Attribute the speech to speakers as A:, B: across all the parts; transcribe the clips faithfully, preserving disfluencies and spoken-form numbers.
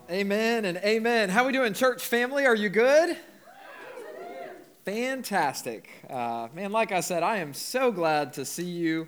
A: Amen and amen. How we doing, church family? Are you good? Fantastic. Uh, man, like I said, I am so glad to see you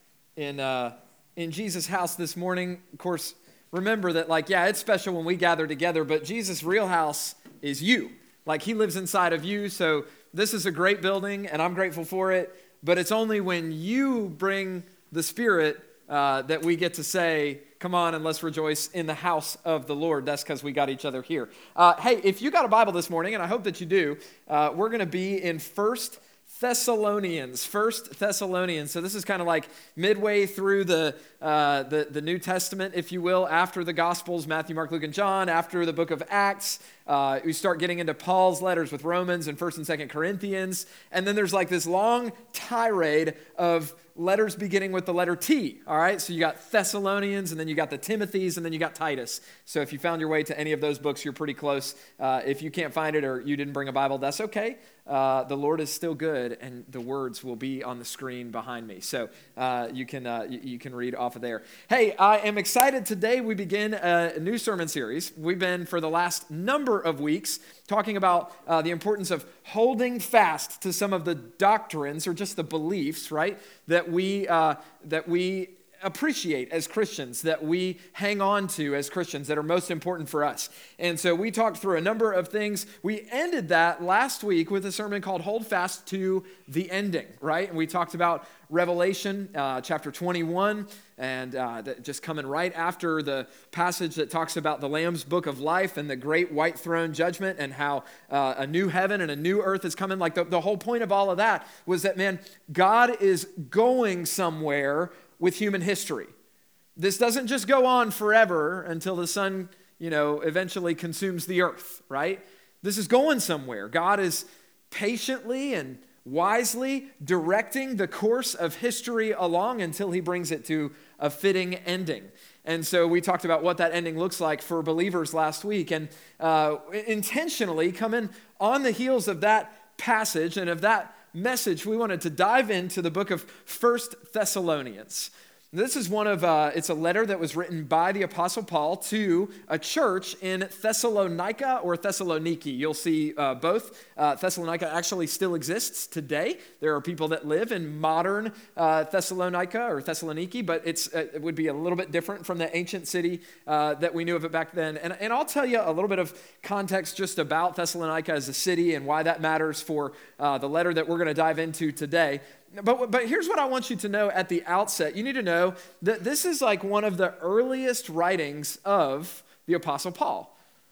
A: in uh, in Jesus' house this morning. Of course, remember that, like, yeah, it's special when we gather together, but Jesus' real house is you. Like, he lives inside of you, so this is a great building, and I'm grateful for it, but it's only when you bring the Spirit uh, that we get to say, come on and let's rejoice in the house of the Lord. That's because we got each other here. Uh, hey, if you got a Bible this morning, and I hope that you do, uh, we're going to be in First Thessalonians. First Thessalonians. So this is kind of like midway through the, uh, the the New Testament, if you will, after the Gospels, Matthew, Mark, Luke, and John, after the book of Acts. Uh, we start getting into Paul's letters with Romans and First and Second Corinthians. And then there's like this long tirade of letters beginning with the letter T, all right? So you got Thessalonians, and then you got the Timothys, and then you got Titus. So if you found your way to any of those books, you're pretty close. Uh, if you can't find it or you didn't bring a Bible, that's okay. Uh, the Lord is still good, and the words will be on the screen behind me. So uh, you can uh, you, you can read off of there. Hey, I am excited. Today we begin a new sermon series. We've been, for the last number of weeks, talking about uh, the importance of holding fast to some of the doctrines or just the beliefs, right, that we uh, that we appreciate as Christians, that we hang on to as Christians, that are most important for us. And so we talked through a number of things. We ended that last week with a sermon called Hold Fast to the Ending, right? And we talked about Revelation uh, chapter twenty-one, and uh, just coming right after the passage that talks about the Lamb's book of life and the great white throne judgment, and how uh, a new heaven and a new earth is coming. Like the, the whole point of all of that was that, man, God is going somewhere with human history. This doesn't just go on forever until the sun, you know, eventually consumes the earth, right? This is going somewhere. God is patiently and wisely directing the course of history along until he brings it to a fitting ending. And so we talked about what that ending looks like for believers last week, and uh, intentionally coming on the heels of that passage and of that message, we wanted to dive into the book of First Thessalonians. This is one of, uh, it's a letter that was written by the Apostle Paul to a church in Thessalonica or Thessaloniki. You'll see uh, both. Uh, Thessalonica actually still exists today. There are people that live in modern uh, Thessalonica or Thessaloniki, but it's, uh, it would be a little bit different from the ancient city uh, that we knew of it back then. And, and I'll tell you a little bit of context just about Thessalonica as a city and why that matters for uh, the letter that we're going to dive into today. But, but here's what I want you to know at the outset. You need to know that this is like one of the earliest writings of the Apostle Paul.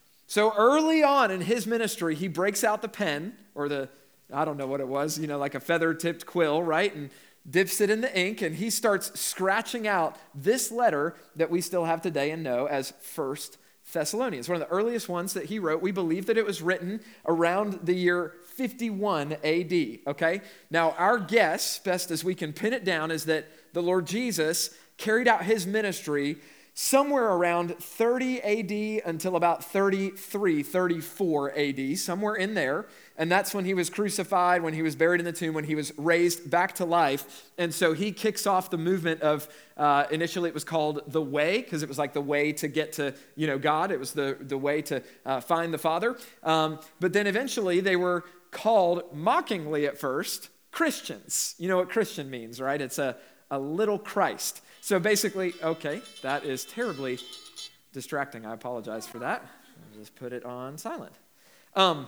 A: So early on in his ministry, he breaks out the pen, or the, I don't know what it was, you know, like a feather-tipped quill, right? And dips it in the ink, and he starts scratching out this letter that we still have today and know as First Thessalonians. One of the earliest ones that he wrote. We believe that it was written around the year fifty-one A D, okay? Now, our guess, best as we can pin it down, is that the Lord Jesus carried out his ministry somewhere around thirty A D until about thirty-three, thirty-four A D, somewhere in there. And that's when he was crucified, when he was buried in the tomb, when he was raised back to life. And so he kicks off the movement of, uh, initially it was called the Way, because it was like the way to get to, you know, God. It was the, the way to uh, find the Father. Um, but then eventually they were called, mockingly at first, Christians. You know what Christian means, right? It's a, a little Christ. So basically, okay, that is terribly distracting. I apologize for that. I'll just put it on silent. Um,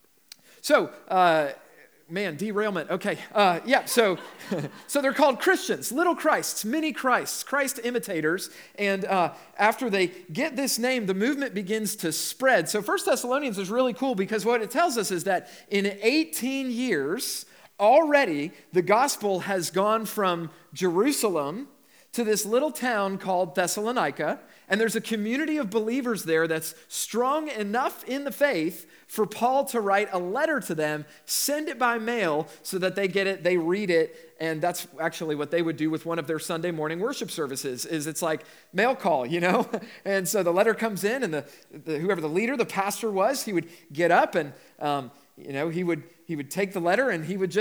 A: so, uh, man, derailment. Okay, uh, yeah, so so they're called Christians, little Christs, mini Christs, Christ imitators. And uh, after they get this name, the movement begins to spread. So First Thessalonians is really cool because what it tells us is that in eighteen years, already the gospel has gone from Jerusalem to this little town called Thessalonica, and there's a community of believers there that's strong enough in the faith for Paul to write a letter to them, send it by mail so that they get it, they read it, and that's actually what they would do with one of their Sunday morning worship services, is it's like mail call, you know? And so the letter comes in, and the, the whoever the leader, the pastor was, he would get up and, um, you know, he would he would take the letter and he would just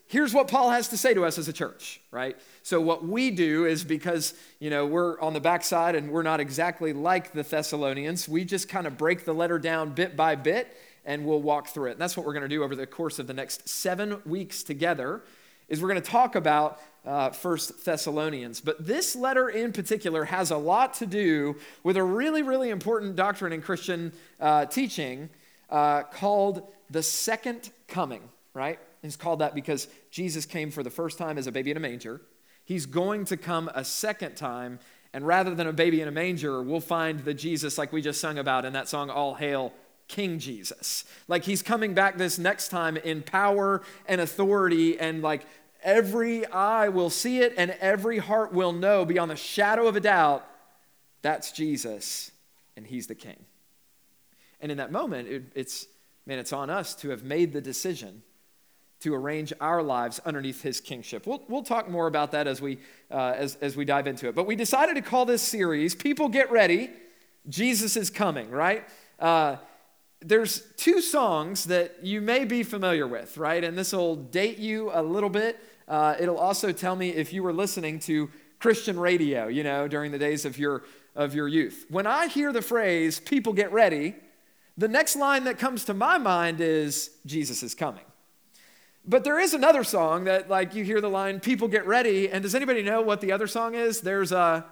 A: here's what Paul has to say to us as a church, right? So what we do is because, you know, we're on the backside and we're not exactly like the Thessalonians, we just kind of break the letter down bit by bit and we'll walk through it. And that's what we're going to do over the course of the next seven weeks together, is we're going to talk about uh, First Thessalonians. But this letter in particular has a lot to do with a really, really important doctrine in Christian uh, teaching uh, called the second coming, right? It's called that because Jesus came for the first time as a baby in a manger. He's going to come a second time, and rather than a baby in a manger, we'll find the Jesus like we just sung about in that song, All Hail King Jesus. Like he's coming back this next time in power and authority, and like every eye will see it and every heart will know beyond the shadow of a doubt, that's Jesus and he's the King. And in that moment, it, it's, man, it's on us to have made the decision to arrange our lives underneath his kingship. We'll, we'll talk more about that as we, uh, as, as we dive into it. But we decided to call this series, People Get Ready, Jesus is Coming, right? Uh, there's two songs that you may be familiar with, right? And this will date you a little bit. Uh, it'll also tell me if you were listening to Christian radio, you know, during the days of your, of your youth. When I hear the phrase, people get ready, the next line that comes to my mind is, Jesus is coming. But there is another song that, like, you hear the line, people get ready, and does anybody know what the other song is? There's a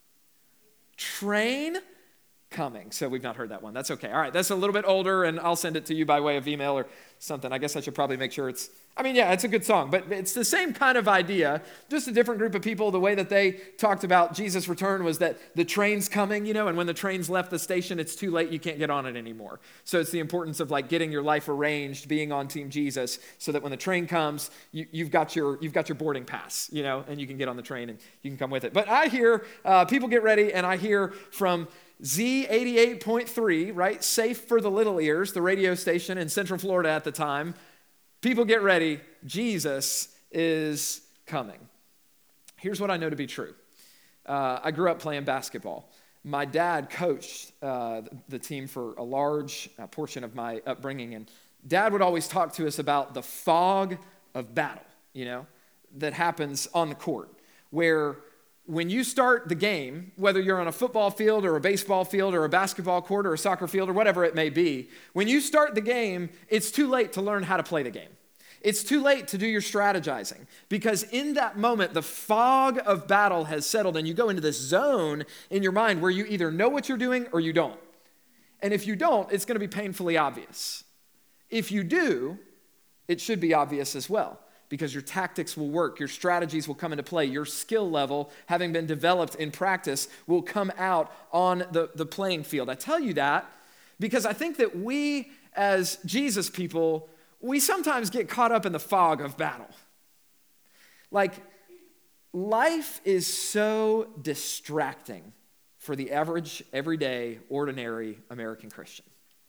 A: train coming. So we've not heard that one. That's okay. All right, that's a little bit older, and I'll send it to you by way of email or something. I guess I should probably make sure it's, I mean, yeah, it's a good song, but it's the same kind of idea, just a different group of people. The way that they talked about Jesus' return was that the train's coming, you know, and when the train's left the station, it's too late, you can't get on it anymore. So it's the importance of like getting your life arranged, being on Team Jesus, so that when the train comes, you, you've got your you've got your boarding pass, you know, and you can get on the train and you can come with it. But I hear uh, people get ready, and I hear from Z eighty-eight point three, right? Safe for the little ears, the radio station in Central Florida at the time. People get ready. Jesus is coming. Here's what I know to be true. Uh, I grew up playing basketball. My dad coached uh, the team for a large uh, portion of my upbringing, and Dad would always talk to us about the fog of battle, you know, that happens on the court, where when you start the game, whether you're on a football field or a baseball field or a basketball court or a soccer field or whatever it may be, when you start the game, it's too late to learn how to play the game. It's too late to do your strategizing, because in that moment, the fog of battle has settled and you go into this zone in your mind where you either know what you're doing or you don't. And if you don't, it's going to be painfully obvious. If you do, it should be obvious as well, because your tactics will work, your strategies will come into play, your skill level, having been developed in practice, will come out on the, the playing field. I tell you that because I think that we as Jesus people, we sometimes get caught up in the fog of battle. Like, life is so distracting for the average, everyday, ordinary American Christian.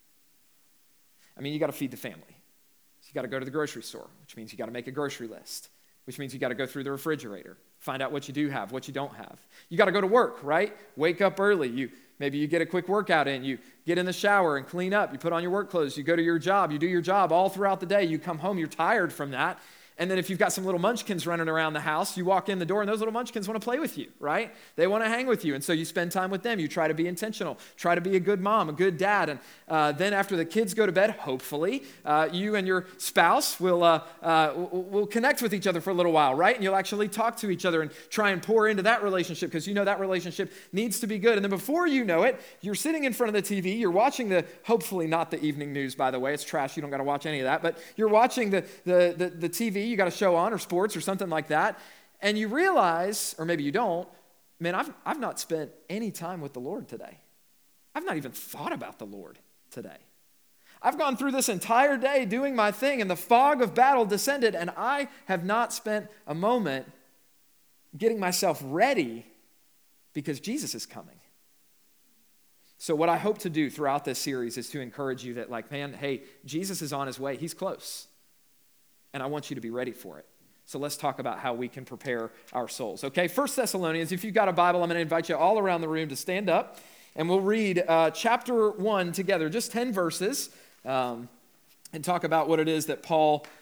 A: I mean, you got to feed the family. You got to go to the grocery store, which means you got to make a grocery list, which means you got to go through the refrigerator, find out what you do have, what you don't have. You got to go to work, right? Wake up early. You maybe you get a quick workout in. You get in the shower and clean up. You put on your work clothes. You go to your job. You do your job all throughout the day. You come home. You're tired from that. And then if you've got some little munchkins running around the house, you walk in the door and those little munchkins want to play with you, right? They want to hang with you. And so you spend time with them. You try to be intentional, try to be a good mom, a good dad. And uh, then after the kids go to bed, hopefully, uh, you and your spouse will, uh, uh, will connect with each other for a little while, right? And you'll actually talk to each other and try and pour into that relationship, because you know that relationship needs to be good. And then before you know it, you're sitting in front of the T V, you're watching the, hopefully not the evening news, by the way. It's trash. You don't got to watch any of that. But you're watching the, the, the, the T V. You got a show on, or sports or something like that, and you realize, or maybe you don't, man, I've, I've not spent any time with the Lord today. I've not even thought about the Lord today. I've gone through this entire day doing my thing, and the fog of battle descended, and I have not spent a moment getting myself ready because Jesus is coming. So what I hope to do throughout this series is to encourage you that, like, man, hey, Jesus is on his way. He's close, and I want you to be ready for it. So let's talk about how we can prepare our souls. Okay, First Thessalonians, if you've got a Bible, I'm going to invite you all around the room to stand up, and we'll read uh, chapter one together, just ten verses, um, and talk about what it is that Paul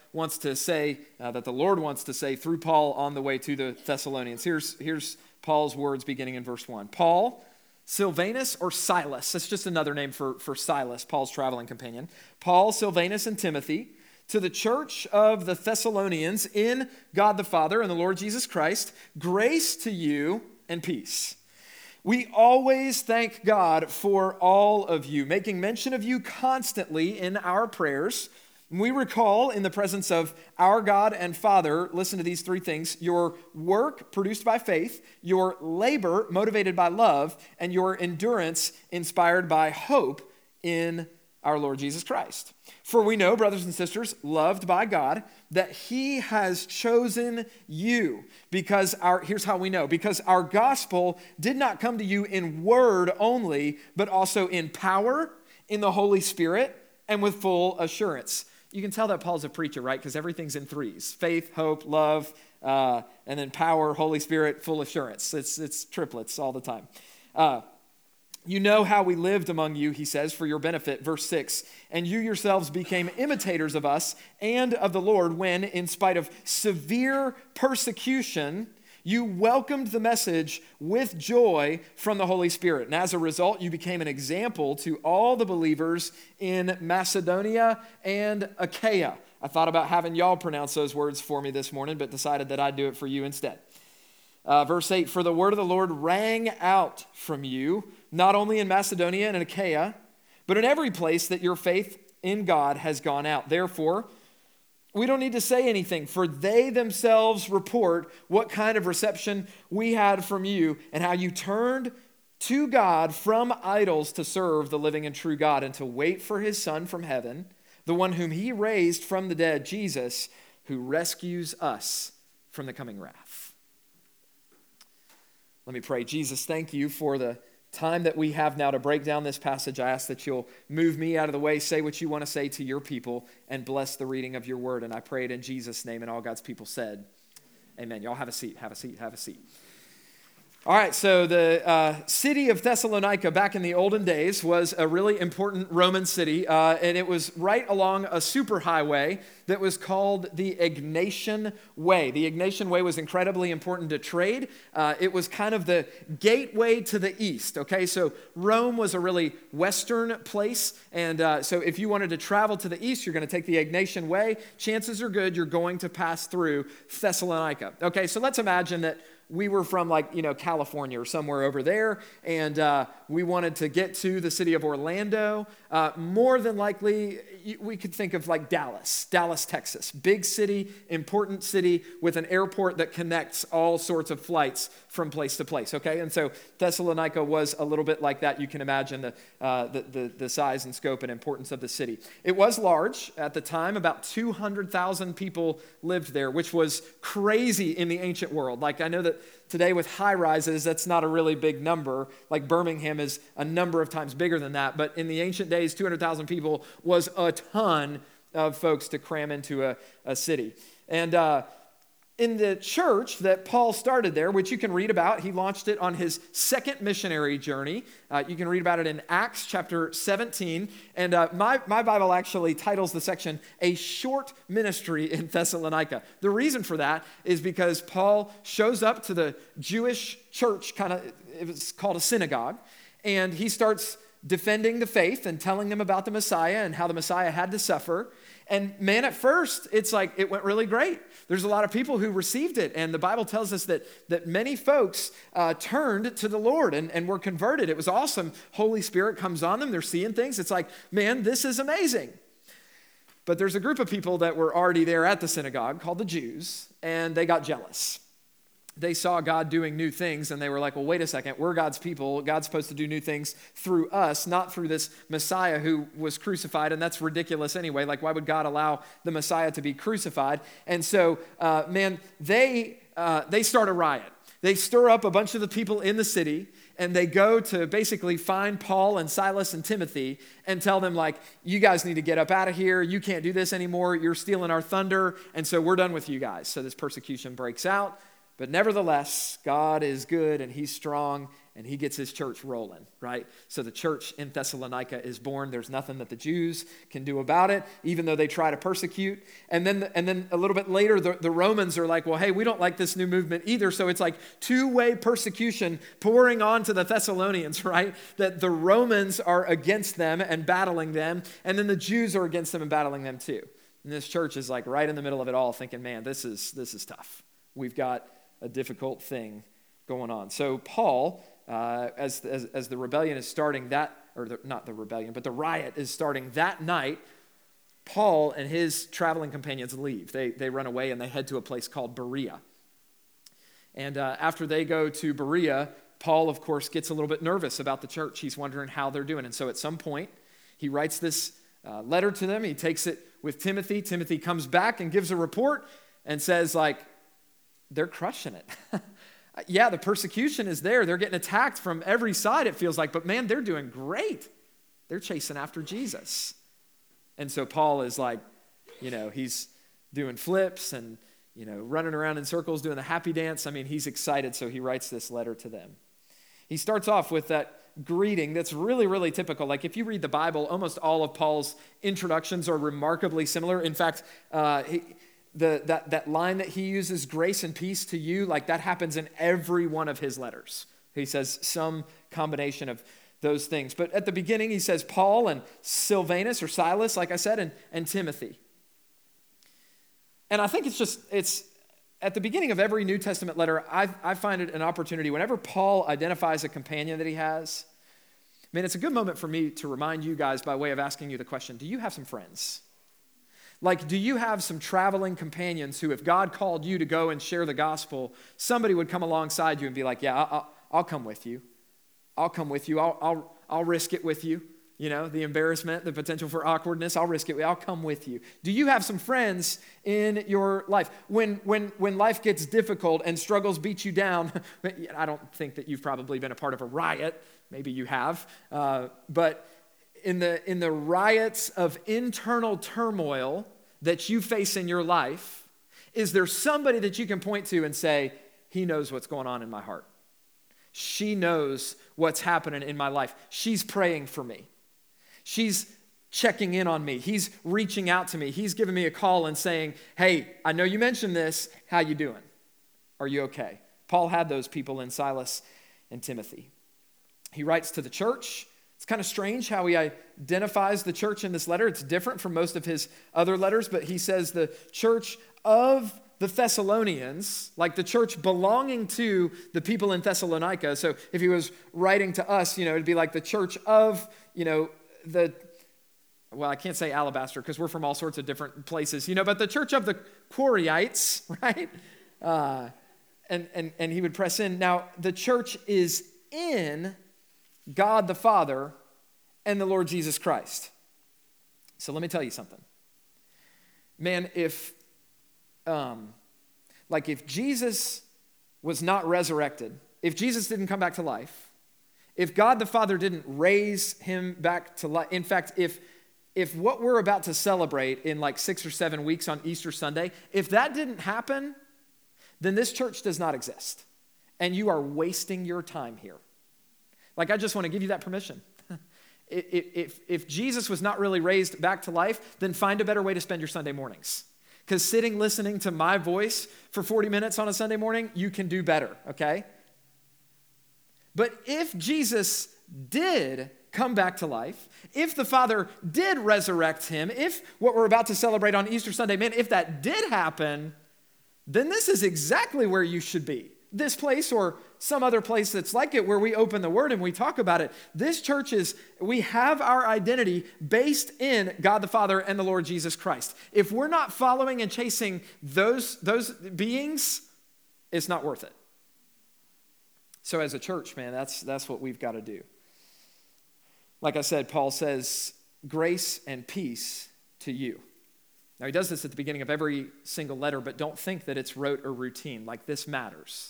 A: wants to say, uh, that the Lord wants to say through Paul on the way to the Thessalonians. Here's, here's Paul's words beginning in verse one. Paul, Silvanus, or Silas, that's just another name for, for Silas, Paul's traveling companion. Paul, Silvanus, and Timothy, to the church of the Thessalonians in God the Father and the Lord Jesus Christ, grace to you and peace. We always thank God for all of you, making mention of you constantly in our prayers. We recall in the presence of our God and Father, listen to these three things: your work produced by faith, your labor motivated by love, and your endurance inspired by hope in our Lord Jesus Christ. For we know, brothers and sisters, loved by God, that he has chosen you because our, here's how we know, because our gospel did not come to you in word only, but also in power, in the Holy Spirit, and with full assurance. You can tell that Paul's a preacher, right? Because everything's in threes: faith, hope, love, uh, and then power, Holy Spirit, full assurance. It's, it's triplets all the time. Uh, You know how we lived among you, he says, for your benefit. Verse six, and you yourselves became imitators of us and of the Lord when, in spite of severe persecution, you welcomed the message with joy from the Holy Spirit. And as a result, you became an example to all the believers in Macedonia and Achaia. I thought about having y'all pronounce those words for me this morning, but decided that I'd do it for you instead. Uh, verse eight, for the word of the Lord rang out from you, not only in Macedonia and in Achaia, but in every place that your faith in God has gone out. Therefore, we don't need to say anything, for they themselves report what kind of reception we had from you and how you turned to God from idols to serve the living and true God and to wait for his Son from heaven, the one whom he raised from the dead, Jesus, who rescues us from the coming wrath. Let me pray. Jesus, thank you for the time that we have now to break down this passage. I ask that you'll move me out of the way, say what you want to say to your people, and bless the reading of your word. And I pray it in Jesus' name, and all God's people said, amen. Y'all have a seat, have a seat, have a seat. All right, so the uh, city of Thessalonica back in the olden days was a really important Roman city, uh, and it was right along a superhighway that was called the Egnatian Way. The Egnatian Way was incredibly important to trade. Uh, it was kind of the gateway to the east, okay? So Rome was a really western place, and uh, so if you wanted to travel to the east, you're going to take the Egnatian Way. Chances are good you're going to pass through Thessalonica. Okay, so let's imagine that we were from like, you know, California or somewhere over there, and uh, we wanted to get to the city of Orlando. Uh, more than likely, we could think of like Dallas, Dallas, Texas. Big city, important city with an airport that connects all sorts of flights from place to place, okay? And so Thessalonica was a little bit like that. You can imagine the, uh, the, the, the size and scope and importance of the city. It was large at the time. About two hundred thousand people lived there, which was crazy in the ancient world. Like, I know that today with high rises, that's not a really big number. Like Birmingham is a number of times bigger than that. But in the ancient days, two hundred thousand people was a ton of folks to cram into a, a city. And uh, in the church that Paul started there, which you can read about, he launched it on his second missionary journey. Uh, you can read about it in Acts chapter seventeen. And uh, my, my Bible actually titles the section, A Short Ministry in Thessalonica. The reason for that is because Paul shows up to the Jewish church, kind of, it was called a synagogue, and he starts defending the faith and telling them about the Messiah and how the Messiah had to suffer. And man, at first, it's like it went really great. There's a lot of people who received it. And the Bible tells us that, that many folks uh, turned to the Lord and, and were converted. It was awesome. Holy Spirit comes on them. They're seeing things. It's like, man, this is amazing. But there's a group of people that were already there at the synagogue called the Jews, and they got jealous. They saw God doing new things, and they were like, well, wait a second. We're God's people. God's supposed to do new things through us, not through this Messiah who was crucified, and that's ridiculous anyway. Like, why would God allow the Messiah to be crucified? And so, uh, man, they uh, they start a riot. They stir up a bunch of the people in the city, and they go to basically find Paul and Silas and Timothy and tell them, like, you guys need to get up out of here. You can't do this anymore. You're stealing our thunder, and so we're done with you guys. So this persecution breaks out. But nevertheless, God is good and he's strong, and he gets his church rolling, right? So the church in Thessalonica is born. There's nothing that the Jews can do about it, even though they try to persecute. And then and then a little bit later, the, the Romans are like, well, hey, we don't like this new movement either. So it's like two-way persecution pouring on to the Thessalonians, right? That the Romans are against them and battling them, and then the Jews are against them and battling them too. And this church is like right in the middle of it all, thinking, man, this is this is tough. We've got a difficult thing going on. So Paul, uh, as, as as the rebellion is starting that, or the, not the rebellion, but the riot is starting that night, Paul and his traveling companions leave. They they run away and they head to a place called Berea. And uh, after they go to Berea, Paul, of course, gets a little bit nervous about the church. He's wondering how they're doing. And so at some point, he writes this uh, letter to them. He takes it with Timothy. Timothy comes back and gives a report and says, like, they're crushing it. Yeah, the persecution is there. They're getting attacked from every side, it feels like. But man, they're doing great. They're chasing after Jesus. And so Paul is like, you know, he's doing flips and, you know, running around in circles, doing the happy dance. I mean, he's excited, so he writes this letter to them. He starts off with that greeting that's really, really typical. Like if you read the Bible, almost all of Paul's introductions are remarkably similar. In fact, uh, he... The, that, that line that he uses, grace and peace to you, like that happens in every one of his letters. He says some combination of those things. But at the beginning, he says Paul and Silvanus or Silas, like I said, and, and Timothy. And I think it's just, it's at the beginning of every New Testament letter, I, I find it an opportunity. Whenever Paul identifies a companion that he has, man, it's a good moment for me to remind you guys by way of asking you the question, do you have some friends? Like, do you have some traveling companions who, if God called you to go and share the gospel, somebody would come alongside you and be like, yeah, I'll, I'll come with you. I'll come with you. I'll, I'll, I'll risk it with you. You know, the embarrassment, the potential for awkwardness, I'll risk it. I'll come with you. Do you have some friends in your life? When, when, when life gets difficult and struggles beat you down, I don't think that you've probably been a part of a riot. Maybe you have. Uh, but in the, in the riots of internal turmoil that you face in your life, is there somebody that you can point to and say, he knows what's going on in my heart? She knows what's happening in my life. She's praying for me. She's checking in on me. He's reaching out to me. He's giving me a call and saying, hey, I know you mentioned this. How you doing? Are you okay? Paul had those people in Silas and Timothy. He writes to the church. It's kind of strange how he identifies the church in this letter. It's different from most of his other letters, but he says the church of the Thessalonians, like the church belonging to the people in Thessalonica. So if he was writing to us, you know, it'd be like the church of, you know, the, well, I can't say Alabaster because we're from all sorts of different places, you know, but the church of the Quaraites, right? Uh, and, and, and he would press in. Now, the church is in God the Father and the Lord Jesus Christ. So let me tell you something. Man, if, um, like if Jesus was not resurrected, if Jesus didn't come back to life, if God the Father didn't raise him back to life, in fact, if if what we're about to celebrate in like six or seven weeks on Easter Sunday, if that didn't happen, then this church does not exist. And you are wasting your time here. Like, I just want to give you that permission. If, if Jesus was not really raised back to life, then find a better way to spend your Sunday mornings. Because sitting listening to my voice for forty minutes on a Sunday morning, you can do better, okay? But if Jesus did come back to life, if the Father did resurrect him, if what we're about to celebrate on Easter Sunday, man, if that did happen, then this is exactly where you should be. This place or some other place that's like it where we open the Word and we talk about it. This church is, we have our identity based in God the Father and the Lord Jesus Christ. If we're not following and chasing those, those beings, it's not worth it. So as a church, man, that's, that's what we've got to do. Like I said, Paul says, grace and peace to you. Now, he does this at the beginning of every single letter, but don't think that it's rote or routine. Like, this matters.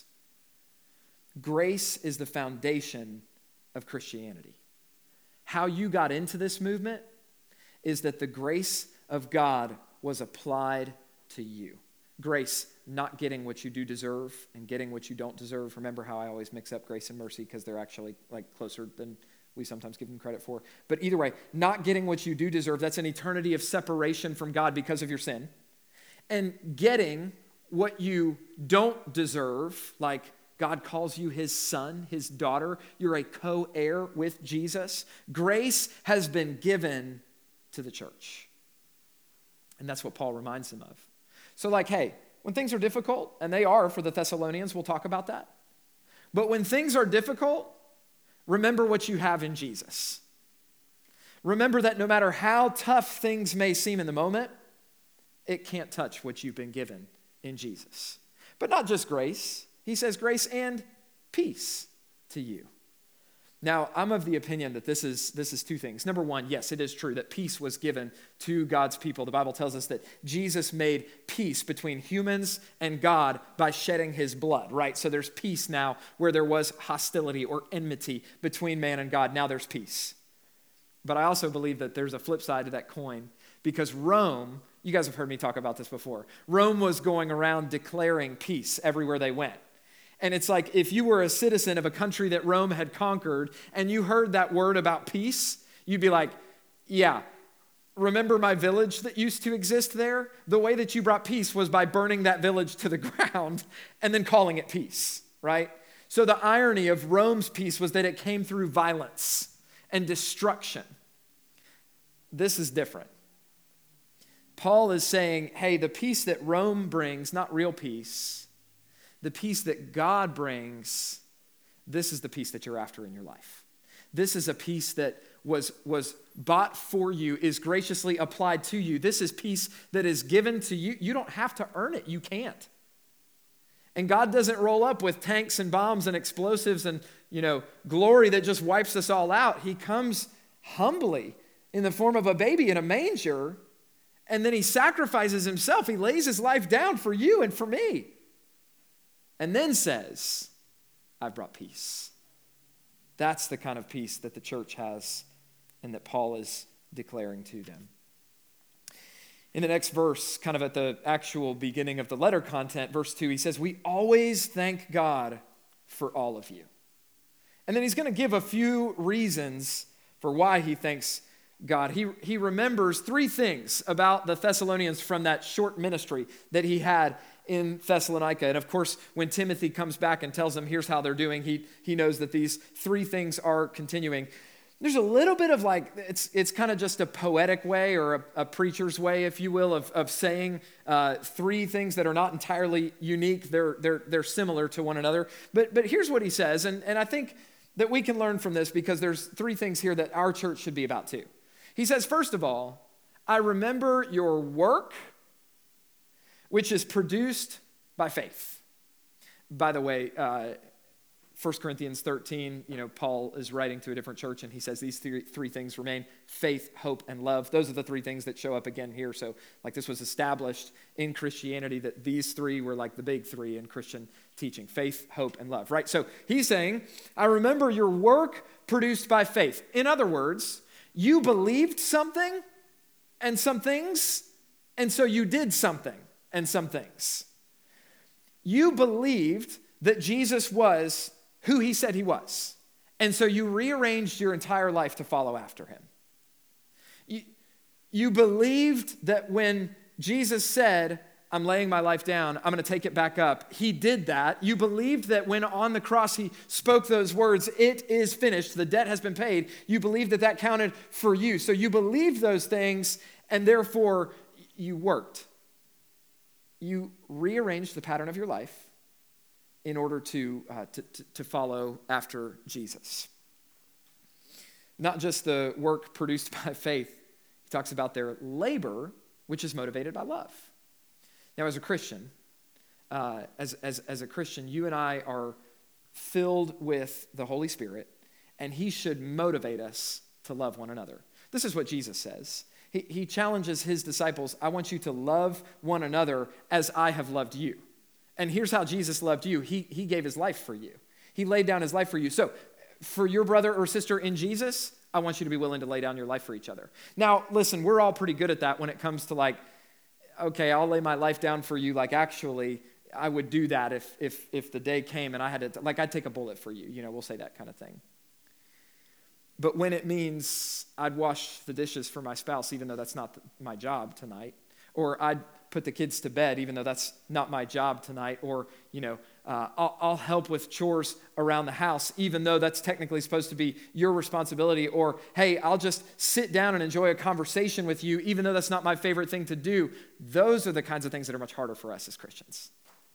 A: Grace is the foundation of Christianity. How you got into this movement is that the grace of God was applied to you. Grace, not getting what you do deserve and getting what you don't deserve. Remember how I always mix up grace and mercy because they're actually like closer than we sometimes give them credit for. But either way, not getting what you do deserve, that's an eternity of separation from God because of your sin. And getting what you don't deserve, like God calls you his son, his daughter, you're a co-heir with Jesus. Grace has been given to the church. And that's what Paul reminds them of. So like, hey, when things are difficult, and they are for the Thessalonians, we'll talk about that. But when things are difficult, remember what you have in Jesus. Remember that no matter how tough things may seem in the moment, it can't touch what you've been given in Jesus. But not just grace. He says grace and peace to you. Now, I'm of the opinion that this is, this is two things. Number one, yes, it is true that peace was given to God's people. The Bible tells us that Jesus made peace between humans and God by shedding his blood, right? So there's peace now where there was hostility or enmity between man and God. Now there's peace. But I also believe that there's a flip side to that coin because Rome, you guys have heard me talk about this before, Rome was going around declaring peace everywhere they went. And it's like if you were a citizen of a country that Rome had conquered and you heard that word about peace, you'd be like, yeah, remember my village that used to exist there? The way that you brought peace was by burning that village to the ground and then calling it peace, right? So the irony of Rome's peace was that it came through violence and destruction. This is different. Paul is saying, hey, the peace that Rome brings, not real peace, the peace that God brings, this is the peace that you're after in your life. This is a peace that was, was bought for you, is graciously applied to you. This is peace that is given to you. You don't have to earn it. You can't. And God doesn't roll up with tanks and bombs and explosives and, you know, glory that just wipes us all out. He comes humbly in the form of a baby in a manger, and then he sacrifices himself. He lays his life down for you and for me. And then says, I've brought peace. That's the kind of peace that the church has and that Paul is declaring to them. In the next verse, kind of at the actual beginning of the letter content, verse two, he says, we always thank God for all of you. And then he's going to give a few reasons for why he thanks God. He, he remembers three things about the Thessalonians from that short ministry that he had in Thessalonica. And of course, when Timothy comes back and tells them, here's how they're doing, he, he knows that these three things are continuing. There's a little bit of like, it's it's kind of just a poetic way or a, a preacher's way, if you will, of, of saying uh, three things that are not entirely unique. They're, they're, they're similar to one another. But, but here's what he says, and, and I think that we can learn from this because there's three things here that our church should be about too. He says, first of all, I remember your work, which is produced by faith. By the way, uh, First Corinthians thirteen, you know, Paul is writing to a different church, and he says these three, three things remain: faith, hope, and love. Those are the three things that show up again here. So, like, this was established in Christianity that these three were like the big three in Christian teaching: faith, hope, and love, right? So he's saying, I remember your work produced by faith. In other words, you believed something and some things, and so you did something and some things. You believed that Jesus was who he said he was, and so you rearranged your entire life to follow after him. You, you believed that when Jesus said, I'm laying my life down, I'm going to take it back up, he did that. You believed that when on the cross he spoke those words, it is finished, the debt has been paid. You believed that that counted for you. So you believed those things, and therefore you worked. You rearranged the pattern of your life in order to, uh, to, to, to follow after Jesus. Not just the work produced by faith. He talks about their labor, which is motivated by love. Now, as a Christian, uh, as, as, as a Christian, you and I are filled with the Holy Spirit, and he should motivate us to love one another. This is what Jesus says. He, he challenges his disciples, I want you to love one another as I have loved you. And here's how Jesus loved you. He, he gave his life for you. He laid down his life for you. So for your brother or sister in Jesus, I want you to be willing to lay down your life for each other. Now, listen, we're all pretty good at that when it comes to like, okay, I'll lay my life down for you. Like, actually, I would do that if if if the day came and I had to, like, I'd take a bullet for you. You know, we'll say that kind of thing. But when it means I'd wash the dishes for my spouse, even though that's not my job tonight, or I'd put the kids to bed, even though that's not my job tonight, or, you know, uh, I'll, I'll help with chores around the house, even though that's technically supposed to be your responsibility, or, hey, I'll just sit down and enjoy a conversation with you, even though that's not my favorite thing to do. Those are the kinds of things that are much harder for us as Christians.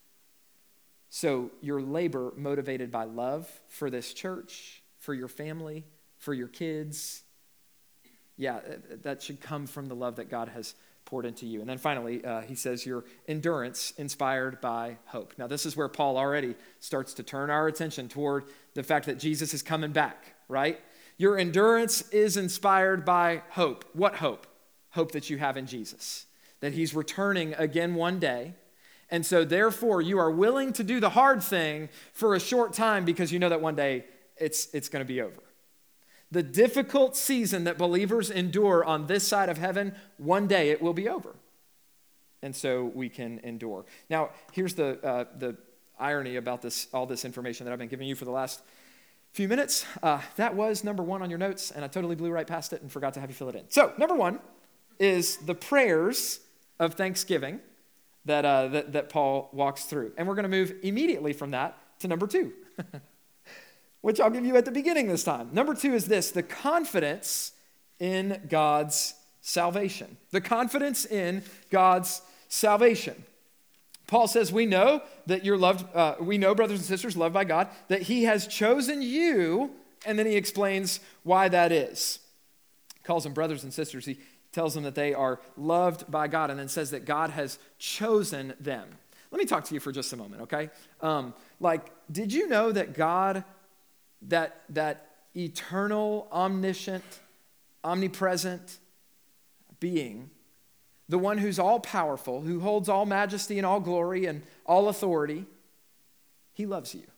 A: So your labor motivated by love for this church, for your family, for your kids, yeah, that should come from the love that God has poured into you. And then finally, uh, he says your endurance inspired by hope. Now, this is where Paul already starts to turn our attention toward the fact that Jesus is coming back, right? Your endurance is inspired by hope. What hope? Hope that you have in Jesus, that he's returning again one day. And so therefore, you are willing to do the hard thing for a short time because you know that one day it's, it's going to be over. The difficult season that believers endure on this side of heaven, one day it will be over. And so we can endure. Now, here's the uh, the irony about this, all this information that I've been giving you for the last few minutes. Uh, that was number one on your notes, and I totally blew right past it and forgot to have you fill it in. So, number one is the prayers of thanksgiving that, uh, that, that Paul walks through. And we're going to move immediately from that to number two. Which I'll give you at the beginning this time. Number two is this, the confidence in God's salvation. The confidence in God's salvation. Paul says, we know that you're loved, uh, we know, brothers and sisters, loved by God, that he has chosen you, and then he explains why that is. He calls them brothers and sisters. He tells them that they are loved by God, and then says that God has chosen them. Let me talk to you for just a moment, okay? Um, like, did you know that God... That, that eternal, omniscient, omnipresent being, the one who's all-powerful, who holds all majesty and all glory and all authority, he loves you.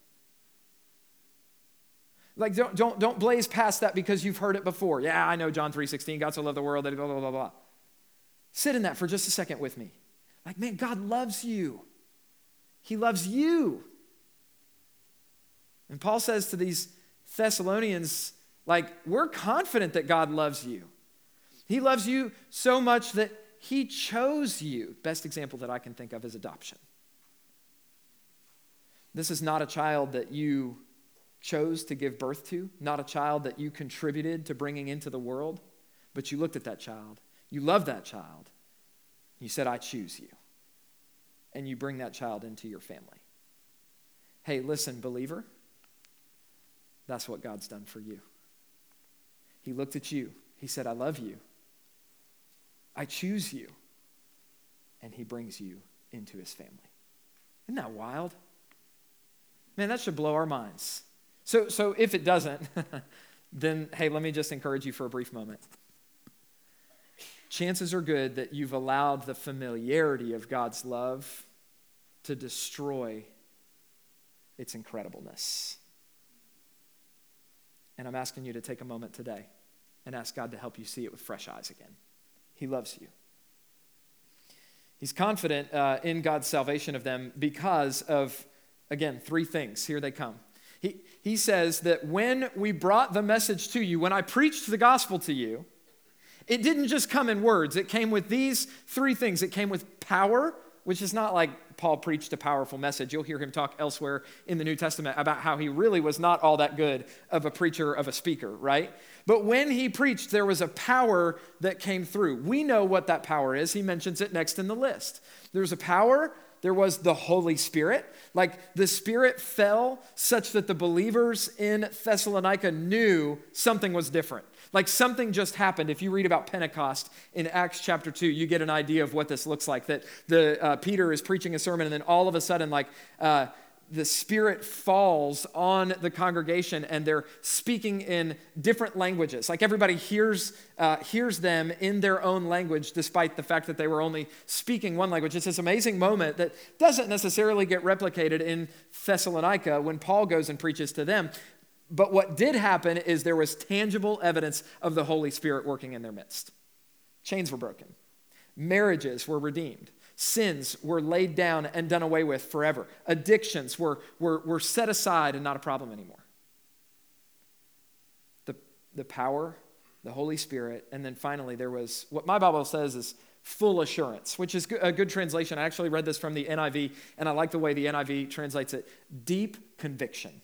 A: Like, don't, don't, don't blaze past that because you've heard it before. Yeah, I know John three sixteen, God so loved the world, that blah, blah, blah, blah. Sit in that for just a second with me. Like, man, God loves you. He loves you. And Paul says to these Thessalonians, like, we're confident that God loves you. He loves you so much that he chose you. Best example that I can think of is adoption. This is not a child that you chose to give birth to, not a child that you contributed to bringing into the world, but you looked at that child, you loved that child, you said, I choose you. And you bring that child into your family. Hey, listen, believer, that's what God's done for you. He looked at you. He said, I love you. I choose you. And he brings you into his family. Isn't that wild? Man, that should blow our minds. So, so if it doesn't, then, hey, let me just encourage you for a brief moment. Chances are good that you've allowed the familiarity of God's love to destroy its incredibleness. And I'm asking you to take a moment today and ask God to help you see it with fresh eyes again. He loves you. He's confident uh, in God's salvation of them because of, again, three things. Here they come. He, he says that when we brought the message to you, when I preached the gospel to you, it didn't just come in words. It came with these three things. It came with power, which is not like Paul preached a powerful message. You'll hear him talk elsewhere in the New Testament about how he really was not all that good of a preacher, of a speaker, right? But when he preached, there was a power that came through. We know what that power is. He mentions it next in the list. There's a power. There was the Holy Spirit. Like, the Spirit fell such that the believers in Thessalonica knew something was different. Like, something just happened. If you read about Pentecost in Acts chapter two, you get an idea of what this looks like. That the uh, Peter is preaching a sermon, and then all of a sudden, like, uh, the Spirit falls on the congregation, and they're speaking in different languages. Like, everybody hears uh, hears them in their own language, despite the fact that they were only speaking one language. It's this amazing moment that doesn't necessarily get replicated in Thessalonica when Paul goes and preaches to them. But what did happen is there was tangible evidence of the Holy Spirit working in their midst. Chains were broken. Marriages were redeemed. Sins were laid down and done away with forever. Addictions were, were, were set aside and not a problem anymore. The, the power, the Holy Spirit, and then finally there was what my Bible says is full assurance, which is a good translation. I actually read this from the N I V, and I like the way the N I V translates it. Deep conviction.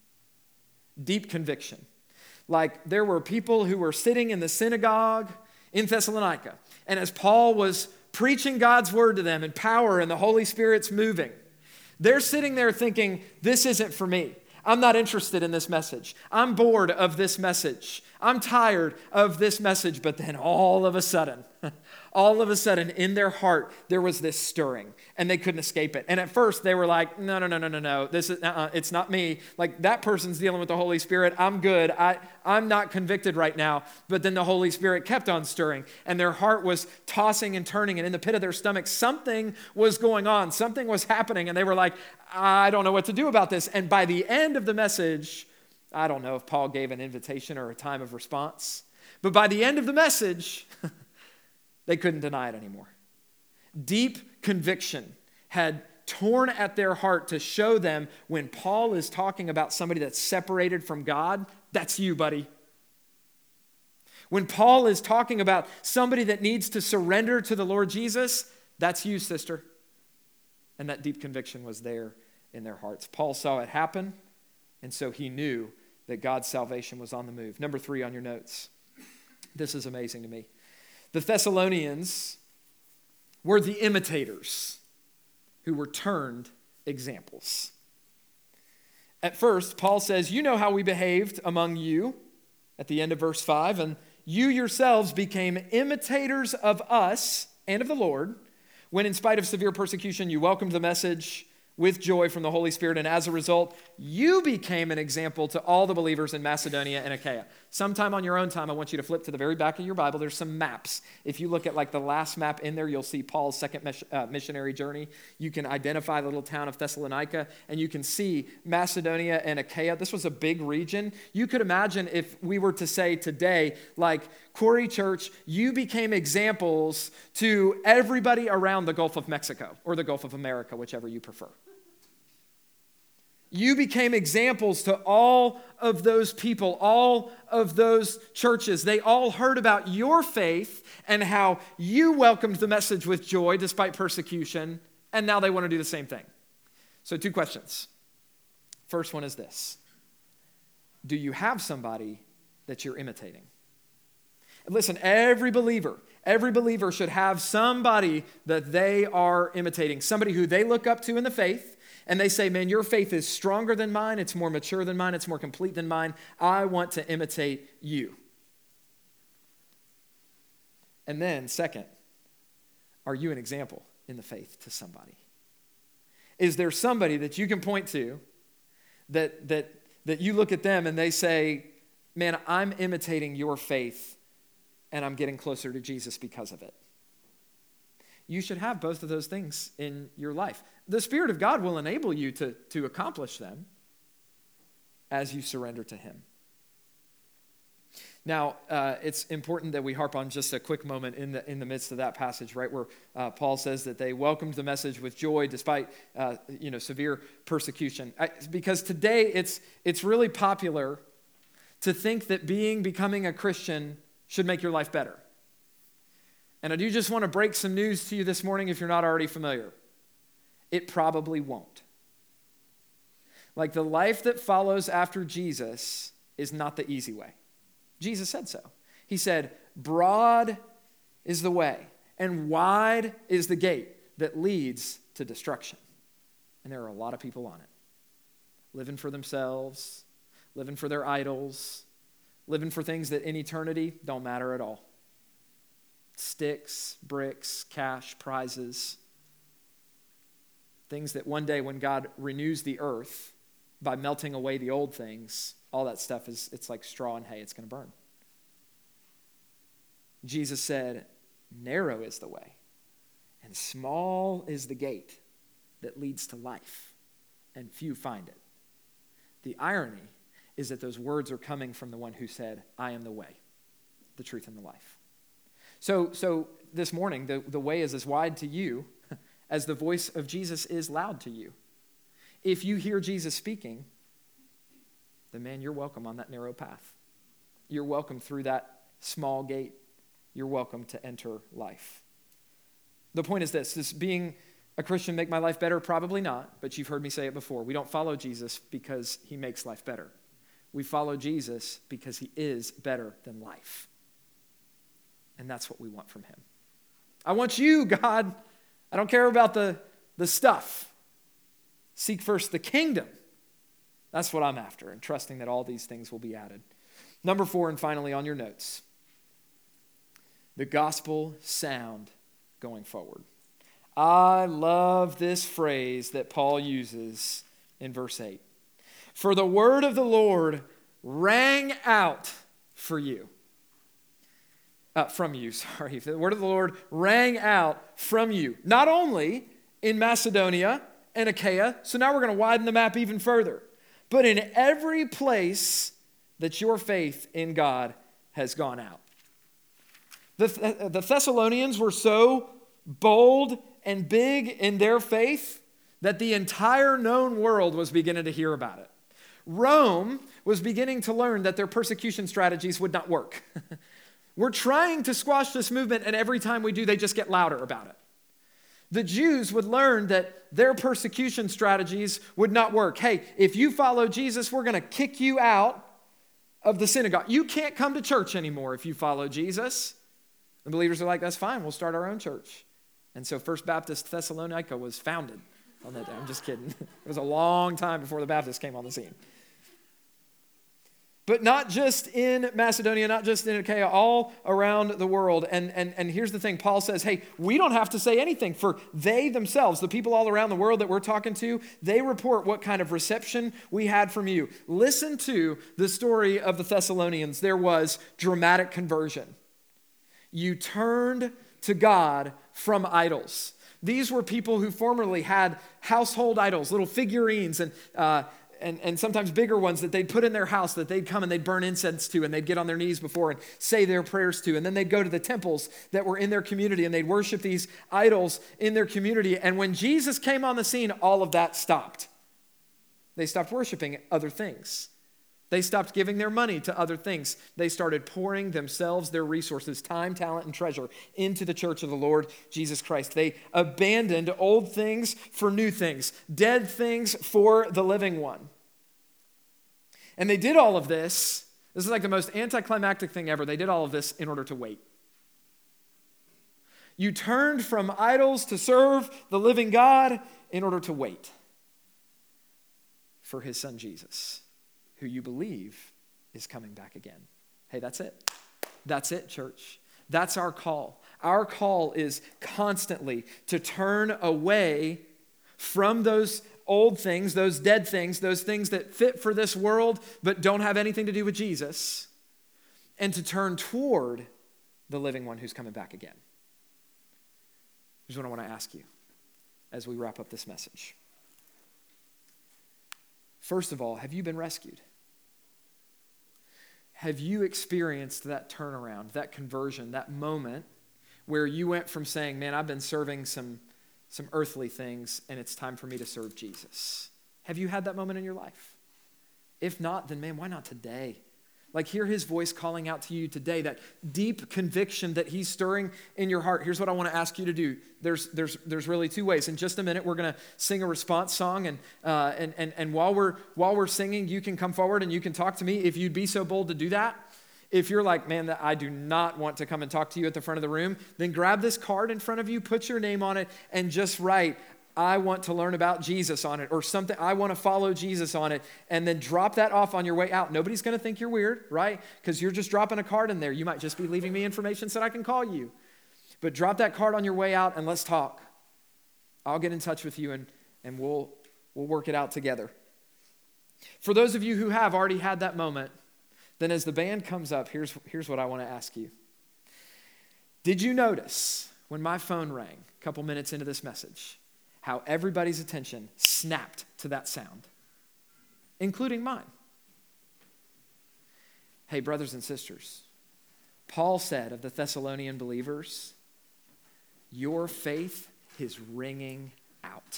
A: Deep conviction. Like there were people who were sitting in the synagogue in Thessalonica, and as Paul was preaching God's word to them in power and the Holy Spirit's moving, they're sitting there thinking, this isn't for me. I'm not interested in this message. I'm bored of this message. I'm tired of this message. But then all of a sudden, all of a sudden in their heart, there was this stirring and they couldn't escape it. And at first they were like, no, no, no, no, no, no. This is, uh-uh, it's not me. Like that person's dealing with the Holy Spirit. I'm good. I, I'm not convicted right now. But then the Holy Spirit kept on stirring and their heart was tossing and turning. And in the pit of their stomach, something was going on. Something was happening. And they were like, I don't know what to do about this. And by the end of the message, I don't know if Paul gave an invitation or a time of response, but by the end of the message, they couldn't deny it anymore. Deep conviction had torn at their heart to show them when Paul is talking about somebody that's separated from God, that's you, buddy. When Paul is talking about somebody that needs to surrender to the Lord Jesus, that's you, sister. And that deep conviction was there in their hearts. Paul saw it happen, and so he knew that God's salvation was on the move. Number three on your notes. This is amazing to me. The Thessalonians were the imitators who were turned examples. At first, Paul says, you know how we behaved among you, at the end of verse five, and you yourselves became imitators of us and of the Lord, when in spite of severe persecution, you welcomed the message with joy from the Holy Spirit, and as a result, you became an example to all the believers in Macedonia and Achaia. Sometime on your own time, I want you to flip to the very back of your Bible. There's some maps. If you look at like the last map in there, you'll see Paul's second mis- uh, missionary journey. You can identify the little town of Thessalonica, and you can see Macedonia and Achaia. This was a big region. You could imagine if we were to say today, like, Quarry Church, you became examples to everybody around the Gulf of Mexico or the Gulf of America, whichever you prefer. You became examples to all of those people, all of those churches. They all heard about your faith and how you welcomed the message with joy despite persecution, and now they want to do the same thing. So two questions. First one is this. Do you have somebody that you're imitating? And listen, every believer, every believer should have somebody that they are imitating, somebody who they look up to in the faith, and they say, man, your faith is stronger than mine, it's more mature than mine, it's more complete than mine. I want to imitate you. And then, second, are you an example in the faith to somebody? Is there somebody that you can point to that, that, that you look at them and they say, man, I'm imitating your faith and I'm getting closer to Jesus because of it? You should have both of those things in your life. The Spirit of God will enable you to, to accomplish them as you surrender to Him. Now, uh, it's important that we harp on just a quick moment in the in the midst of that passage, right, where uh, Paul says that they welcomed the message with joy despite uh, you know severe persecution. I, because today it's it's really popular to think that being becoming a Christian should make your life better. And I do just want to break some news to you this morning if you're not already familiar. It probably won't. Like the life that follows after Jesus is not the easy way. Jesus said so. He said, broad is the way and wide is the gate that leads to destruction. And there are a lot of people on it. Living for themselves, living for their idols, living for things that in eternity don't matter at all. Sticks, bricks, cash, prizes. Things that one day when God renews the earth by melting away the old things, all that stuff is, it's like straw and hay, it's going to burn. Jesus said, narrow is the way and small is the gate that leads to life, and few find it. The irony is that those words are coming from the one who said, I am the way, the truth, and the life. So, so this morning, the, the way is as wide to you as the voice of Jesus is loud to you. If you hear Jesus speaking, then man, you're welcome on that narrow path. You're welcome through that small gate. You're welcome to enter life. The point is this, does being a Christian make my life better? Probably not, but you've heard me say it before. We don't follow Jesus because he makes life better. We follow Jesus because he is better than life. And that's what we want from him. I want you, God. I don't care about the, the stuff. Seek first the kingdom. That's what I'm after, and trusting that all these things will be added. Number four, and finally on your notes, the gospel sound going forward. I love this phrase that Paul uses in verse eight. For the word of the Lord rang out for you. Uh, from you, sorry. The word of the Lord rang out from you. Not only in Macedonia and Achaia, so now we're going to widen the map even further, but in every place that your faith in God has gone out. The, the Thessalonians were so bold and big in their faith that the entire known world was beginning to hear about it. Rome was beginning to learn that their persecution strategies would not work. We're trying to squash this movement, and every time we do, they just get louder about it. The Jews would learn that their persecution strategies would not work. Hey, if you follow Jesus, we're going to kick you out of the synagogue. You can't come to church anymore if you follow Jesus. The believers are like, that's fine, we'll start our own church. And so First Baptist Thessalonica was founded on that day. I'm just kidding. It was a long time before the Baptists came on the scene. But not just in Macedonia, not just in Achaia, all around the world. And, and, and here's the thing, Paul says, hey, we don't have to say anything, for they themselves, the people all around the world that we're talking to, they report what kind of reception we had from you. Listen to the story of the Thessalonians. There was dramatic conversion. You turned to God from idols. These were people who formerly had household idols, little figurines and uh, And, and sometimes bigger ones that they'd put in their house that they'd come and they'd burn incense to, and they'd get on their knees before and say their prayers to. And then they'd go to the temples that were in their community and they'd worship these idols in their community. And when Jesus came on the scene, all of that stopped. They stopped worshiping other things. They stopped giving their money to other things. They started pouring themselves, their resources, time, talent, and treasure into the church of the Lord Jesus Christ. They abandoned old things for new things, dead things for the living one. And they did all of this. This is like the most anticlimactic thing ever. They did all of this in order to wait. You turned from idols to serve the living God in order to wait for his son Jesus, who you believe is coming back again. Hey, that's it. That's it, church. That's our call. Our call is constantly to turn away from those old things, those dead things, those things that fit for this world but don't have anything to do with Jesus, and to turn toward the living one who's coming back again. Here's what I want to ask you as we wrap up this message. First of all, have you been rescued? Have you experienced that turnaround, that conversion, that moment where you went from saying, man, I've been serving some, some earthly things and it's time for me to serve Jesus? Have you had that moment in your life? If not, then man, why not today? Like, hear his voice calling out to you today, that deep conviction that he's stirring in your heart. Here's what I want to ask you to do. There's there's there's really two ways. In just a minute, we're going to sing a response song, and uh, and and and while we're while we're singing, you can come forward and you can talk to me if you'd be so bold to do that. If you're like, man, that I do not want to come and talk to you at the front of the room, then grab this card in front of you, put your name on it, and just write, I want to learn about Jesus on it, or something, I want to follow Jesus on it, and then drop that off on your way out. Nobody's going to think you're weird, right? Because you're just dropping a card in there. You might just be leaving me information so that I can call you. But drop that card on your way out and let's talk. I'll get in touch with you and, and we'll, we'll work it out together. For those of you who have already had that moment, then as the band comes up, here's, here's what I want to ask you. Did you notice when my phone rang a couple minutes into this message, how everybody's attention snapped to that sound, including mine? Hey, brothers and sisters, Paul said of the Thessalonian believers, your faith is ringing out.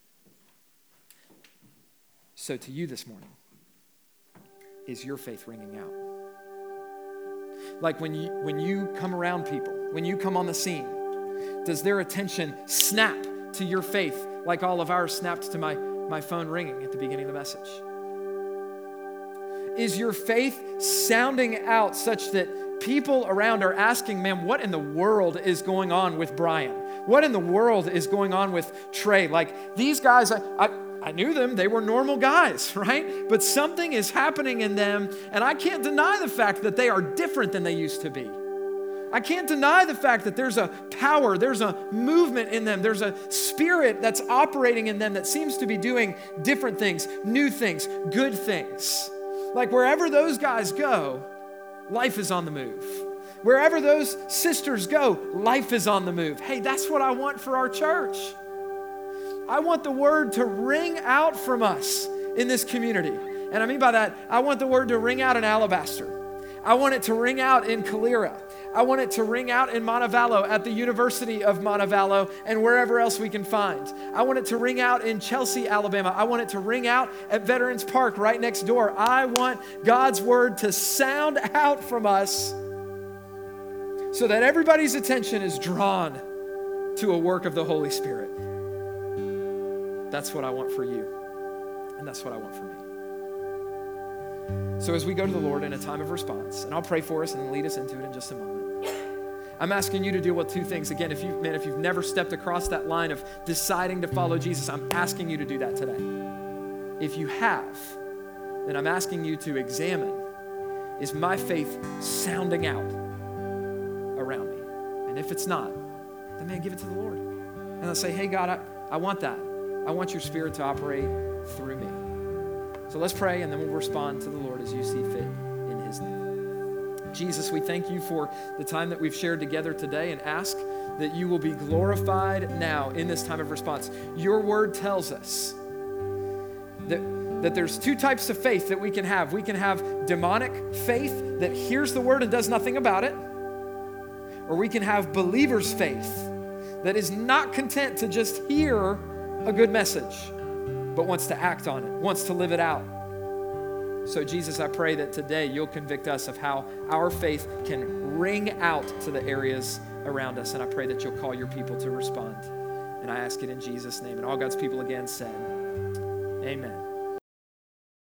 A: So to you this morning, is your faith ringing out? Like when you, when you come around people, when you come on the scene, does their attention snap to your faith like all of ours snapped to my, my phone ringing at the beginning of the message? Is your faith sounding out such that people around are asking, man, what in the world is going on with Brian? What in the world is going on with Trey? Like these guys, I, I, I knew them, they were normal guys, right? But something is happening in them, and I can't deny the fact that they are different than they used to be. I can't deny the fact that there's a power, there's a movement in them, there's a spirit that's operating in them that seems to be doing different things, new things, good things. Like wherever those guys go, life is on the move. Wherever those sisters go, life is on the move. Hey, that's what I want for our church. I want the word to ring out from us in this community. And I mean by that, I want the word to ring out in Alabaster. I want it to ring out in Calera. I want it to ring out in Montevallo at the University of Montevallo and wherever else we can find. I want it to ring out in Chelsea, Alabama. I want it to ring out at Veterans Park right next door. I want God's word to sound out from us so that everybody's attention is drawn to a work of the Holy Spirit. That's what I want for you, and that's what I want for me. So as we go to the Lord in a time of response, and I'll pray for us and lead us into it in just a moment, I'm asking you to do what two things. Again, if you've, man, if you've never stepped across that line of deciding to follow Jesus, I'm asking you to do that today. If you have, then I'm asking you to examine, is my faith sounding out around me? And if it's not, then man, give it to the Lord. And I'll say, hey, God, I, I want that. I want your Spirit to operate through me. So let's pray, and then we'll respond to the Lord as you see fit in his name. Jesus, we thank you for the time that we've shared together today and ask that you will be glorified now in this time of response. Your word tells us that, that there's two types of faith that we can have. We can have demonic faith that hears the word and does nothing about it, or we can have believer's faith that is not content to just hear a good message, but wants to act on it, wants to live it out. So Jesus, I pray that today you'll convict us of how our faith can ring out to the areas around us. And I pray that you'll call your people to respond. And I ask it in Jesus' name. And all God's people again said, amen.